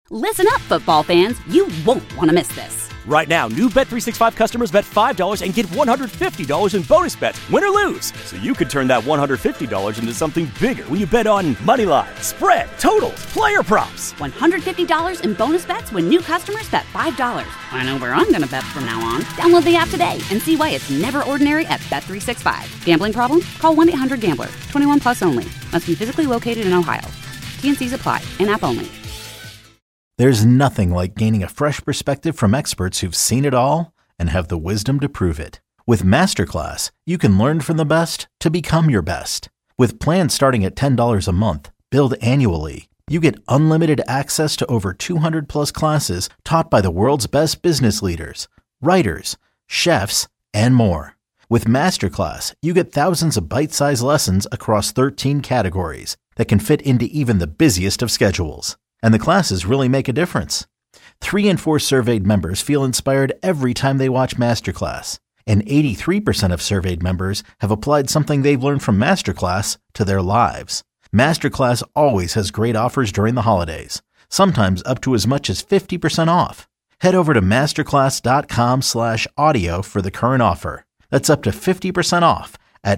Listen up, football fans. You won't want to miss this. Right now, new Bet365 customers bet $5 and get $150 in bonus bets, win or lose. So you could turn that $150 into something bigger when you bet on money line, spread, totals, player props. $150 in bonus bets when new customers bet $5. I know where I'm going to bet from now on. Download the app today and see why it's never ordinary at Bet365. Gambling problem? Call 1-800-GAMBLER. 21 plus only. Must be physically located in Ohio. T&Cs apply. In-app only. There's nothing like gaining a fresh perspective from experts who've seen it all and have the wisdom to prove it. With Masterclass, you can learn from the best to become your best. With plans starting at $10 a month, billed annually, you get unlimited access to over 200 plus classes taught by the world's best business leaders, writers, chefs, and more. With Masterclass, you get thousands of bite-sized lessons across 13 categories that can fit into even the busiest of schedules. And the classes really make a difference. 3 in 4 surveyed members feel inspired every time they watch Masterclass. And 83% of surveyed members have applied something they've learned from Masterclass to their lives. Masterclass always has great offers during the holidays, sometimes up to as much as 50% off. Head over to masterclass.com/audio for the current offer. That's up to 50% off at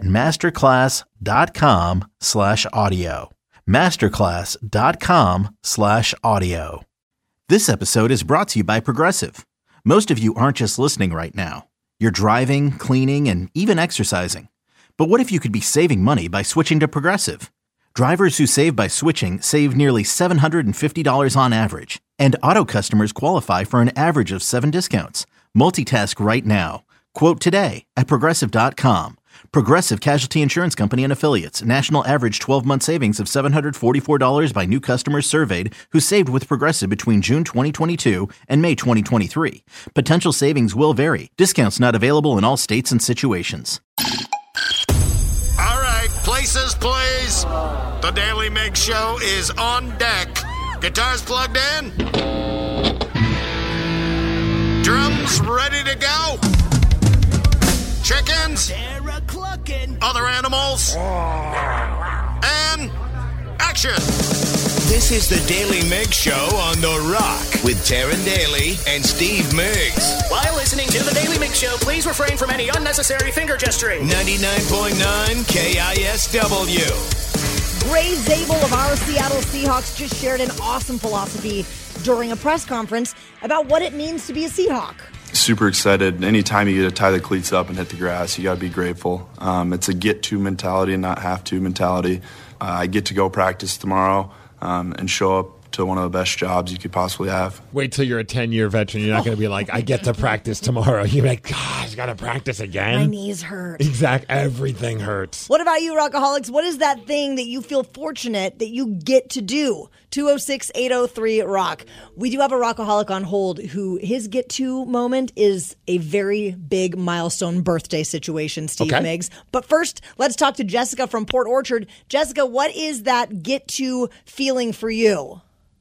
masterclass.com/audio. masterclass.com/audio. This episode is brought to you by Progressive. Most of you aren't just listening right now. You're driving, cleaning, and even exercising. But what if you could be saving money by switching to Progressive? Drivers who save by switching save nearly $750 on average. And auto customers qualify for an average of 7 discounts. Multitask right now. Quote today at Progressive.com. Progressive Casualty Insurance Company and Affiliates. National average 12-month savings of $744 by new customers surveyed who saved with Progressive between June 2022 and May 2023. Potential savings will vary. Discounts not available in all states and situations. All right, places, please. The Daily Mig Show is on deck. Guitars plugged in. Drums ready to go. Chickens. Other animals. And action. This is the Daily Mig Show on The Rock with Taryn Daly and Steve Miggs. While listening to the Daily Mig Show, please refrain from any unnecessary finger gesturing. 99.9 KISW. Ray Zabel of our Seattle Seahawks just shared an awesome philosophy during a press conference about what it means to be a Seahawk. Super excited. Anytime you get to tie the cleats up and hit the grass, you got to be grateful. It's a get-to mentality and not have-to mentality. I get to go practice tomorrow and show up to one of the best jobs you could possibly have. Wait till you're a 10-year veteran. You're not going to be like, I get to practice tomorrow. You're like, gosh, got to practice again. My knees hurt. Exactly. Everything hurts. What about you, Rockaholics? What is that thing that you feel fortunate that you get to do? 206-803-ROCK. We do have a Rockaholic on hold who his get-to moment is a very big milestone birthday situation, Steve Miggs. But first, let's talk to Jessica from Port Orchard. Jessica, what is that get-to feeling for you?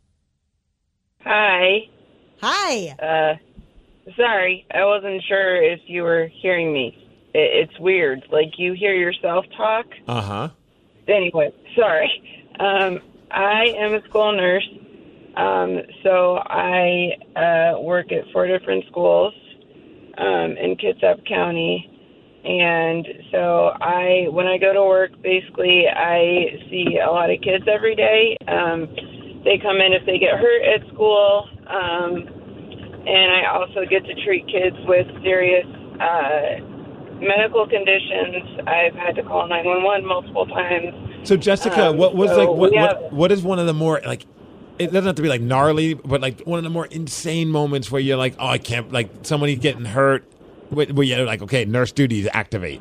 Hi. Hi. Sorry, I wasn't sure if you were hearing me. It's weird. Like, you hear yourself talk. Uh-huh. Anyway, sorry. I am a school nurse, so I work at 4 different schools in Kitsap County. And so when I go to work, basically, I see a lot of kids every day. They come in if they get hurt at school, and I also get to treat kids with serious medical conditions. I've had to call 911 multiple times. So Jessica, what is one of the more, like, it doesn't have to be like gnarly, but like one of the more insane moments where you're like, oh, I can't, like somebody's getting hurt, where you're like, okay, nurse duties activate.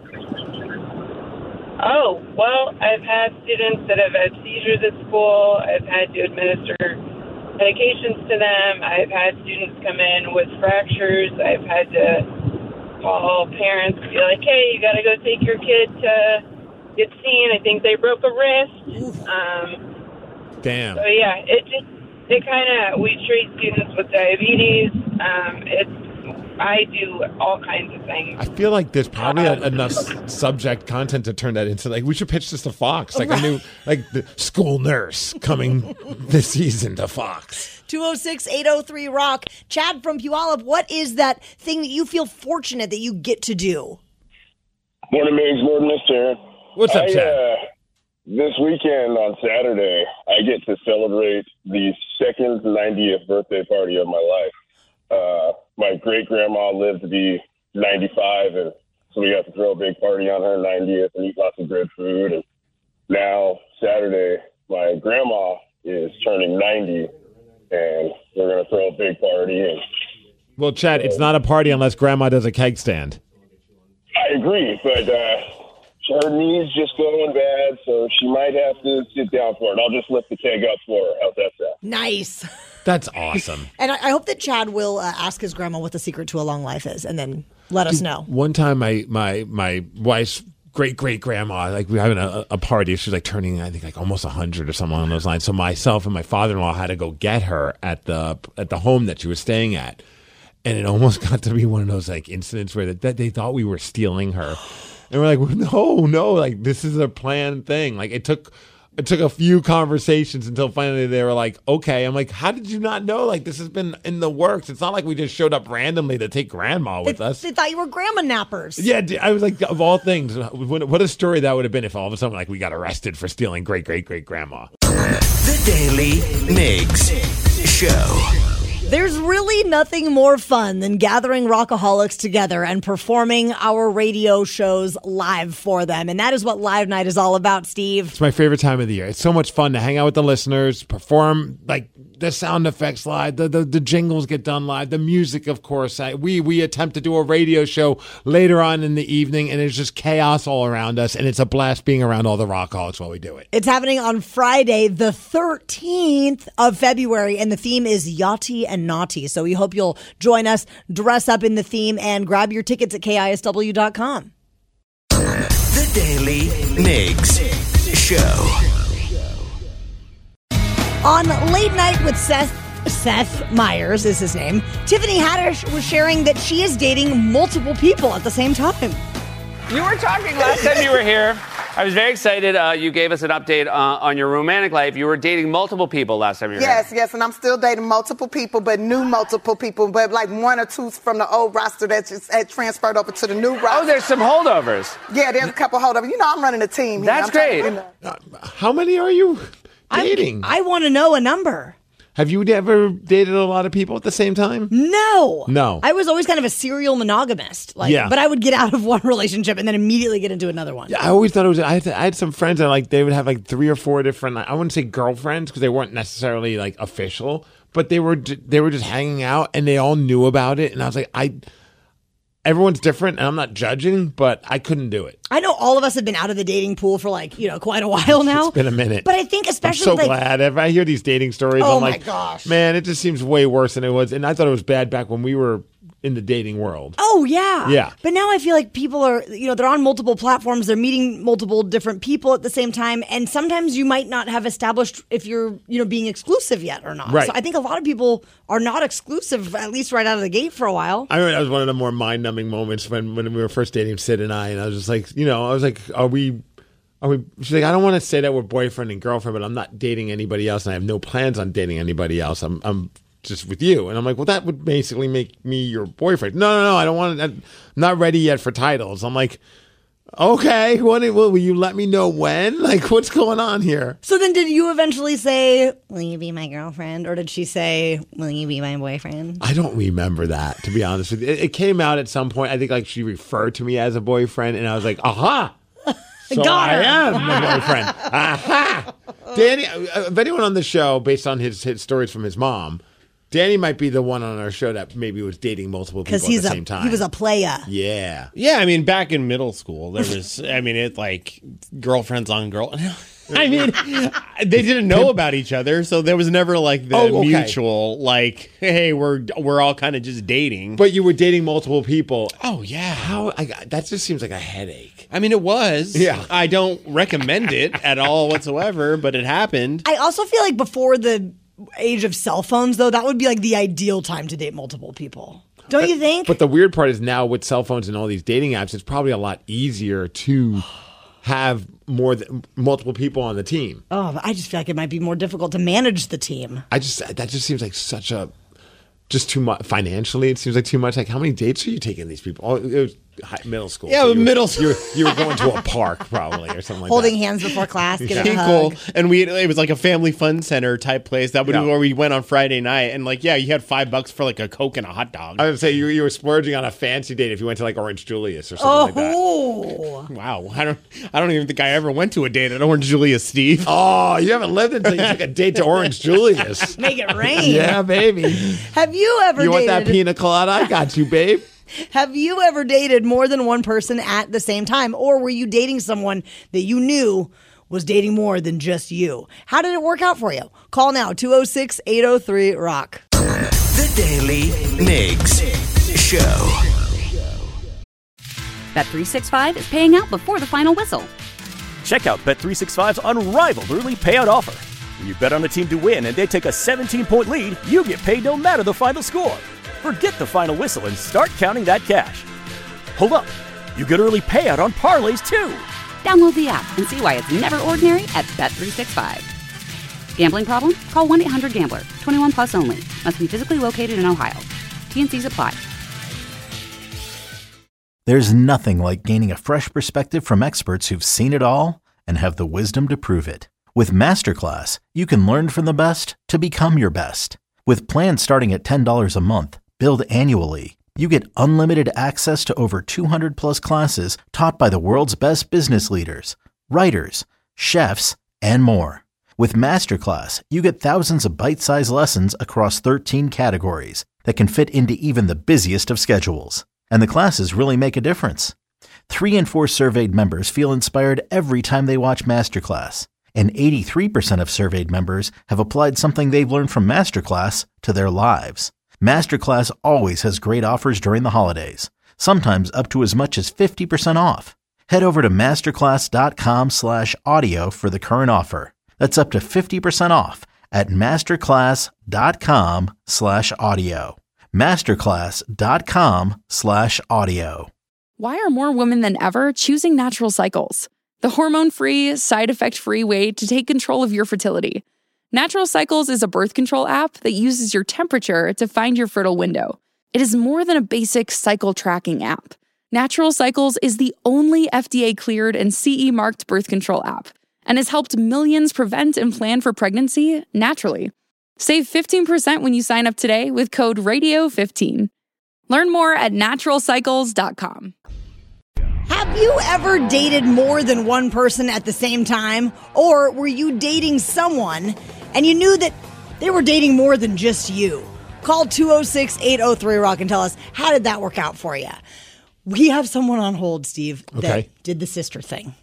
Oh, well, I've had students that have had seizures at school. I've had to administer medications to them. I've had students come in with fractures. I've had to call parents and be like, hey, you got to go take your kid to get seen. I think they broke a wrist. Damn. So, yeah, we treat students with diabetes. It's I do all kinds of things. I feel like there's probably enough subject content to turn that into, like, we should pitch this to Fox, like a new, like, the school nurse coming this season to Fox. 206-803-ROCK. Chad from Puyallup, what is that thing that you feel fortunate that you get to do? Morning, Migs. Morning, Miss Taryn. What's up, Chad? This weekend on Saturday, I get to celebrate the second 90th birthday party of my life. My great-grandma lived to be 95, and so we got to throw a big party on her 90th and eat lots of good food. And now, Saturday, my grandma is turning 90, and we're going to throw a big party. And well, Chad, it's not a party unless Grandma does a keg stand. I agree, but her knee's just going bad, so she might have to sit down for it. I'll just lift the keg up for her. How's that sound? Nice. That's awesome. And I hope that Chad will ask his grandma what the secret to a long life is, and then let us know. One time, my wife's great-great-grandma, like, we were having a party. She was, like, turning, I think, like, almost 100 or something along those lines. So myself and my father-in-law had to go get her at the home that she was staying at. And it almost got to be one of those, like, incidents where that they thought we were stealing her. And we're like, no, like, this is a planned thing. Like, it took a few conversations until finally they were like, okay. I'm like, how did you not know? Like, this has been in the works. It's not like we just showed up randomly to take Grandma with us. They thought you were grandma nappers. Yeah, I was like, of all things, what a story that would have been if all of a sudden, like, we got arrested for stealing great-great-great-grandma. The Daily Migs Show. There's really nothing more fun than gathering rockaholics together and performing our radio shows live for them. And that is what Live Night is all about, Steve. It's my favorite time of the year. It's so much fun to hang out with the listeners, perform, like, the sound effects live, the jingles get done live, the music, of course. We attempt to do a radio show later on in the evening, and it's just chaos all around us, and it's a blast being around all the rockaholics while we do it. It's happening on Friday, the 13th of February, and the theme is Yachty and Naughty. So we hope you'll join us, dress up in the theme, and grab your tickets at KISW.com. The Daily Migs Show. On Late Night with Seth Meyers is his name, Tiffany Haddish was sharing that she is dating multiple people at the same time. You were talking last time you were here. I was very excited. You gave us an update on your romantic life. You were dating multiple people last time you were here. Yes, and I'm still dating multiple people, but new multiple people, but like one or two from the old roster that just had transferred over to the new roster. Oh, there's some holdovers. Yeah, there's a couple holdovers. You know, I'm running a team here. That's great. How many are you dating? I want to know a number. Have you ever dated a lot of people at the same time? No. I was always kind of a serial monogamist. But I would get out of one relationship and then immediately get into another one. Yeah, I always thought it was. I had some friends that, like, they would have like 3 or 4 different. I wouldn't say girlfriends because they weren't necessarily like official, but they were just hanging out and they all knew about it. And I was like, everyone's different, and I'm not judging, but I couldn't do it. I know all of us have been out of the dating pool for quite a while now. It's been a minute. But I think especially I'm so glad. If I hear these dating stories, I'm like, my gosh. Man, it just seems way worse than it was. And I thought it was bad back when we were in the dating world. Oh, yeah. Yeah. But now I feel like people are, they're on multiple platforms. They're meeting multiple different people at the same time. And sometimes you might not have established if you're, being exclusive yet or not. Right. So I think a lot of people are not exclusive, at least right out of the gate for a while. I mean, that was one of the more mind-numbing moments when we were first dating, Sid and I was just like, are we... She's like, I don't want to say that we're boyfriend and girlfriend, but I'm not dating anybody else, and I have no plans on dating anybody else. I'm just with you. And I'm like, well, that would basically make me your boyfriend. No, I don't want to. I'm not ready yet for titles. I'm like, okay, will you let me know when? Like, what's going on here? So then did you eventually say, will you be my girlfriend? Or did she say, will you be my boyfriend? I don't remember that, to be honest with you. It came out at some point. I think like she referred to me as a boyfriend, and I was like, aha. So I am my boyfriend. Aha! Danny, if anyone on the show, based on his stories from his mom, Danny might be the one on our show that maybe was dating multiple people at the same time. He was a playa. Yeah. Yeah, I mean, back in middle school, there was, it's like girlfriends on girl. I mean, they didn't know about each other, so there was never like the mutual, like, hey, we're all kind of just dating. But you were dating multiple people. Oh, yeah. That just seems like a headache. I mean, it was. Yeah. I don't recommend it at all whatsoever, but it happened. I also feel like before the age of cell phones, though, that would be like the ideal time to date multiple people. Don't you think? But the weird part is now with cell phones and all these dating apps, it's probably a lot easier to have multiple people on the team. Oh, but I just feel like it might be more difficult to manage the team. That just seems like just too much financially. It seems like too much. Like, how many dates are you taking these people? Oh, it was middle school. Yeah, so middle school. You were going to a park probably or something like Holding that. hands before class, giving a hug. Cool. And it was like a family fun center type place. That would be where we went on Friday night. And like, yeah, you had $5 for like a Coke and a hot dog. I would say you were splurging on a fancy date if you went to like Orange Julius or something like that. Wow. I don't even think I ever went to a date at Orange Julius, Steve. Oh, you haven't lived until you took a date to Orange Julius. Make it rain. Yeah, baby. Have you ever You dated... want that pina colada? I got you, babe. Have you ever dated more than one person at the same time? Or were you dating someone that you knew was dating more than just you? How did it work out for you? Call now, 206-803-ROCK. The Daily Migs Show. Bet365 is paying out before the final whistle. Check out Bet365's unrivaled early payout offer. When you bet on a team to win and they take a 17-point lead, you get paid no matter the final score. Forget the final whistle and start counting that cash. Hold up. You get early payout on parlays, too. Download the app and see why it's never ordinary at Bet365. Gambling problem? Call 1-800-GAMBLER. 21 plus only. Must be physically located in Ohio. T&Cs apply. There's nothing like gaining a fresh perspective from experts who've seen it all and have the wisdom to prove it. With Masterclass, you can learn from the best to become your best. With plans starting at $10 a month, billed annually, you get unlimited access to over 200 plus classes taught by the world's best business leaders, writers, chefs, and more. With Masterclass, you get thousands of bite-sized lessons across 13 categories that can fit into even the busiest of schedules. And the classes really make a difference. 3 in 4 surveyed members feel inspired every time they watch Masterclass. And 83% of surveyed members have applied something they've learned from Masterclass to their lives. Masterclass always has great offers during the holidays, sometimes up to as much as 50% off. Head over to masterclass.com/audio for the current offer. That's up to 50% off at masterclass.com/audio. masterclass.com/audio. Why are more women than ever choosing Natural Cycles? The hormone-free, side-effect-free way to take control of your fertility. Natural Cycles is a birth control app that uses your temperature to find your fertile window. It is more than a basic cycle tracking app. Natural Cycles is the only FDA-cleared and CE-marked birth control app and has helped millions prevent and plan for pregnancy naturally. Save 15% when you sign up today with code RADIO15. Learn more at naturalcycles.com. Have you ever dated more than one person at the same time? Or were you dating someone and you knew that they were dating more than just you? Call 206-803-ROCK and tell us, how did that work out for you? We have someone on hold, Steve, that did the sister thing.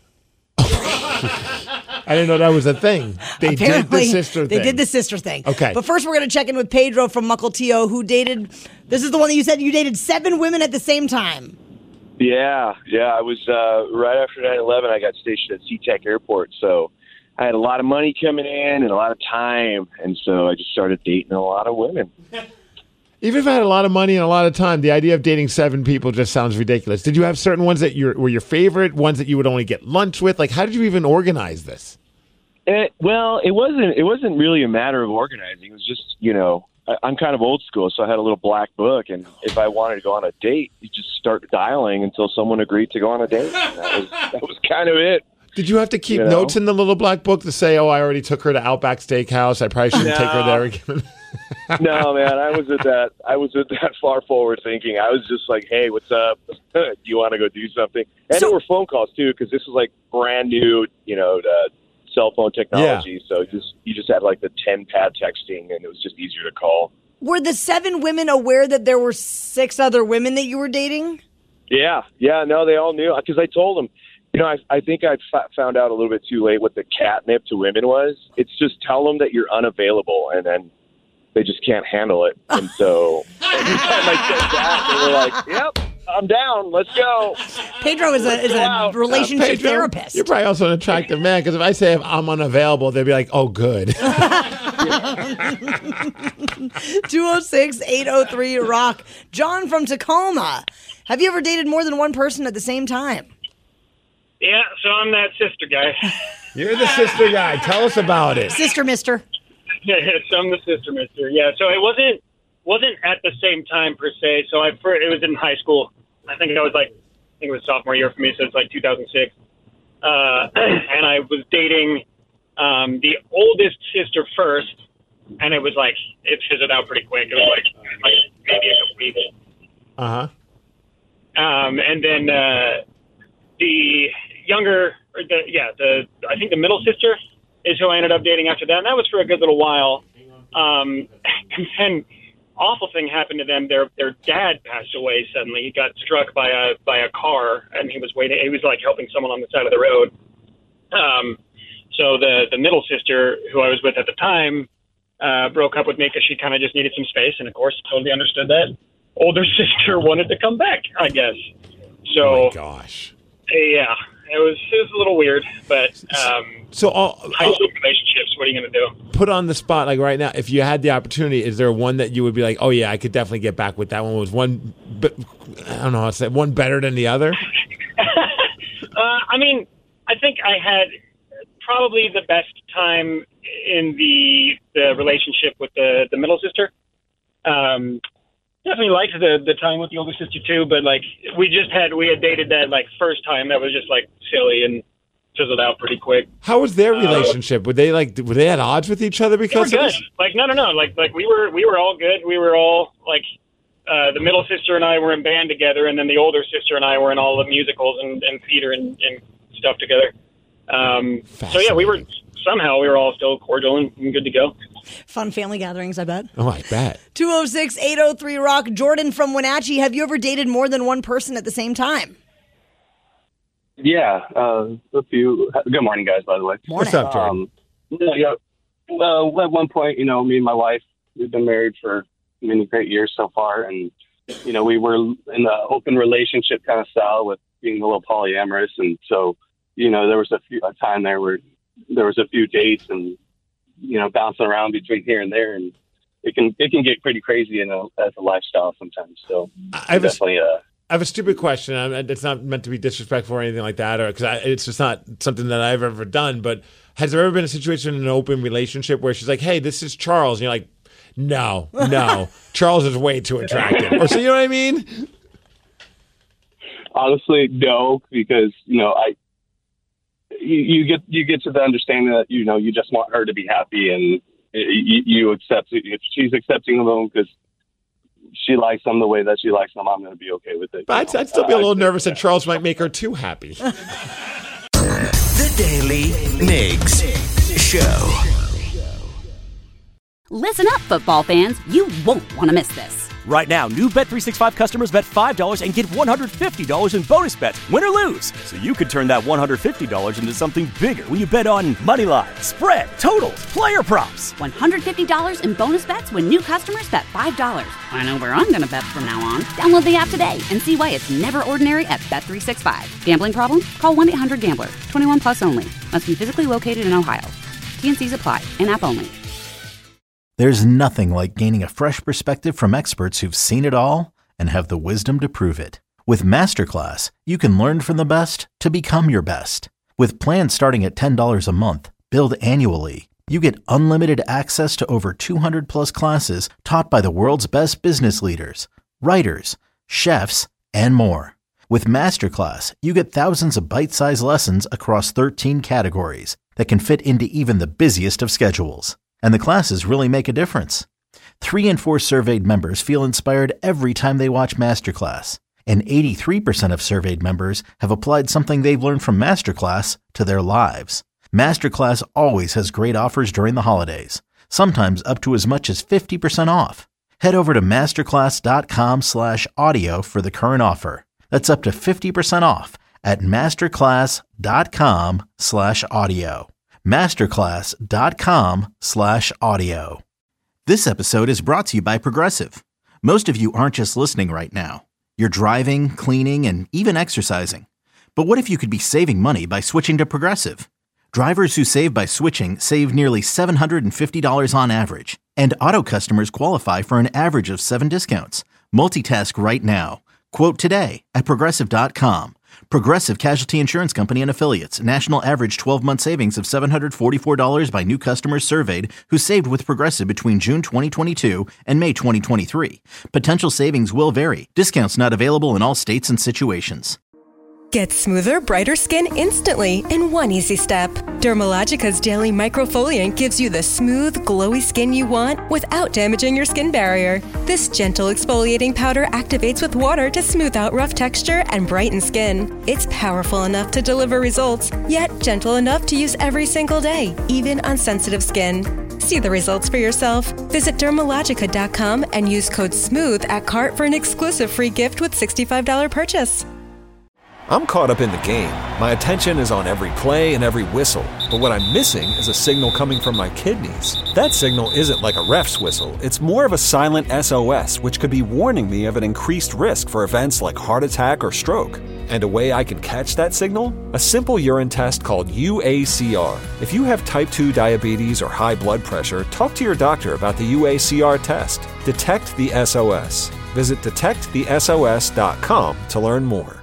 I didn't know that was a thing. They did the sister thing. They did the sister thing. Okay. But first we're going to check in with Pedro from Mukilteo, who dated, this is the one that you said you dated 7 women at the same time. Yeah. I was right after 9/11. I got stationed at SeaTac Airport, so I had a lot of money coming in and a lot of time, and so I just started dating a lot of women. Even if I had a lot of money and a lot of time, the idea of dating 7 people just sounds ridiculous. Did you have certain ones that were your favorite, ones that you would only get lunch with? Like, how did you even organize this? It wasn't really a matter of organizing. It was just, I'm kind of old school, so I had a little black book, and if I wanted to go on a date, you just start dialing until someone agreed to go on a date. That was kind of it. Did you have to keep notes in the little black book to say, I already took her to Outback Steakhouse, I probably shouldn't take her there again? No, man, I was at that far forward thinking. I was just like, hey, what's up? Do you want to go do something? And there were phone calls, too, because this was like brand new, cell phone technology. Yeah. So you just had like the 10-pad texting, and it was just easier to call. Were the 7 women aware that there were 6 other women that you were dating? Yeah, no, they all knew, because I told them. I think I found out a little bit too late what the catnip to women was. It's just tell them that you're unavailable, and then they just can't handle it. And so every time I said that, they were like, yep, I'm down. Let's go. Pedro is a relationship therapist. You're probably also an attractive man, because if I say I'm unavailable, they'd be like, oh, good. 206-803-ROCK. John from Tacoma. Have you ever dated more than one person at the same time? Yeah, so I'm that sister guy. You're the sister guy. Tell us about it. Sister mister. Yeah, so I'm the sister mister. Yeah, so it wasn't at the same time per se. So it was in high school. I think it was sophomore year for me, so it's like 2006. And I was dating the oldest sister first, and it was like it fizzled out pretty quick. It was like maybe a couple weeks. And then the younger, I think the middle sister is who I ended up dating after that, and that was for a good little while. And then awful thing happened to them. Their dad passed away suddenly. He got struck by a car, and he was waiting. He was like helping someone on the side of the road. So the middle sister, who I was with at the time, broke up with me because she kind of just needed some space, and of course, totally understood that. Older sister wanted to come back, I guess. So, oh my gosh. Yeah, it was a little weird, but high school relationships. What are you going to do? Put on the spot, like right now, if you had the opportunity, is there one that you would be like, oh yeah, I could definitely get back with that one? Was one, I don't know how to say, one better than the other? I mean, I think I had probably the best time in the relationship with the middle sister. Definitely liked the time with the older sister too, but like we had dated that like first time that was just like silly and fizzled out pretty quick. How was their relationship? Were they at odds with each other because they were of good? this? Like no. Like we were all good. We were all like the middle sister and I were in band together, and then the older sister and I were in all the musicals and theater and stuff together. So yeah, we were all still cordial and good to go. Fun family gatherings, I bet. Oh, I bet. 206-803-ROCK. Jordan from Wenatchee. Have you ever dated more than one person at the same time? Yeah, a few. Good morning, guys, by the way. Morning. What's up, Jordan? Well, at one point, me and my wife, we've been married for many great years so far, and, we were in the open relationship kind of style with being a little polyamorous, and so, there was a time there where there was a few dates and, bouncing around between here and there, and it can get pretty crazy as a lifestyle sometimes. So I have a stupid question. It's not meant to be disrespectful or anything like that, or because it's just not something that I've ever done. But has there ever been a situation in an open relationship where she's like, "Hey, this is Charles," and you're like, "No, Charles is way too attractive," or so you know what I mean? Honestly, no, because you get to the understanding that you just want her to be happy, and you accept it. If she's accepting of him because she likes him the way that she likes him, I'm going to be okay with it. But I'd still be a little nervous that Charles might make her too happy. The Daily Migs Show. Listen up, football fans. You won't want to miss this. Right now, new Bet365 customers bet $5 and get $150 in bonus bets, win or lose. So you could turn that $150 into something bigger when you bet on money line, spread, totals, player props. $150 in bonus bets when new customers bet $5. I know where I'm going to bet from now on. Download the app today and see why it's never ordinary at Bet365. Gambling problem? Call 1-800-GAMBLER. 21 plus only. Must be physically located in Ohio. T&Cs apply. In-app only. There's nothing like gaining a fresh perspective from experts who've seen it all and have the wisdom to prove it. With Masterclass, you can learn from the best to become your best. With plans starting at $10 a month, billed annually, you get unlimited access to over 200 plus classes taught by the world's best business leaders, writers, chefs, and more. With Masterclass, you get thousands of bite-sized lessons across 13 categories that can fit into even the busiest of schedules. And the classes really make a difference. 3 in 4 surveyed members feel inspired every time they watch Masterclass. And 83% of surveyed members have applied something they've learned from Masterclass to their lives. Masterclass always has great offers during the holidays, sometimes up to as much as 50% off. Head over to masterclass.com/audio for the current offer. That's up to 50% off at masterclass.com/audio. masterclass.com/audio. This episode is brought to you by Progressive. Most of you aren't just listening right now. You're driving, cleaning, and even exercising. But what if you could be saving money by switching to Progressive? Drivers who save by switching save nearly $750 on average. And auto customers qualify for an average of 7 discounts. Multitask right now. Quote today at Progressive.com. Progressive Casualty Insurance Company and Affiliates. National average 12-month savings of $744 by new customers surveyed who saved with Progressive between June 2022 and May 2023. Potential savings will vary. Discounts not available in all states and situations. Get smoother, brighter skin instantly in one easy step. Dermalogica's daily microfoliant gives you the smooth, glowy skin you want without damaging your skin barrier. This gentle exfoliating powder activates with water to smooth out rough texture and brighten skin. It's powerful enough to deliver results, yet gentle enough to use every single day, even on sensitive skin. See the results for yourself. Visit Dermalogica.com and use code SMOOTH at cart for an exclusive free gift with $65 purchase. I'm caught up in the game. My attention is on every play and every whistle. But what I'm missing is a signal coming from my kidneys. That signal isn't like a ref's whistle. It's more of a silent SOS, which could be warning me of an increased risk for events like heart attack or stroke. And a way I can catch that signal? A simple urine test called UACR. If you have type 2 diabetes or high blood pressure, talk to your doctor about the UACR test. Detect the SOS. Visit detectthesos.com to learn more.